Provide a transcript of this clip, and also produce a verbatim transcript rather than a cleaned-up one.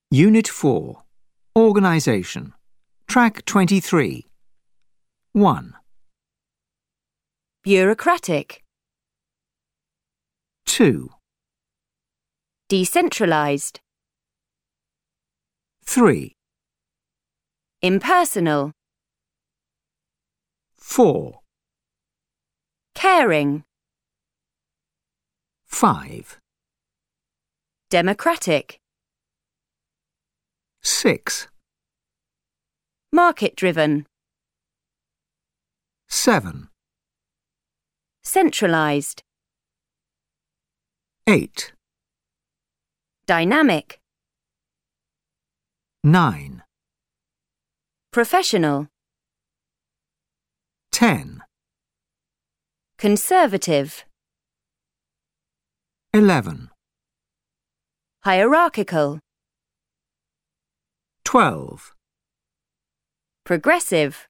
Unit four. Organisation. Track twenty-three. one. Bureaucratic. two. Decentralised. three. Impersonal. four. Caring. five. Democratic. six. Market-driven. seven. Centralised. eight. Dynamic. nine. Professional. ten. Conservative. eleven. Hierarchical. twelve. Progressive.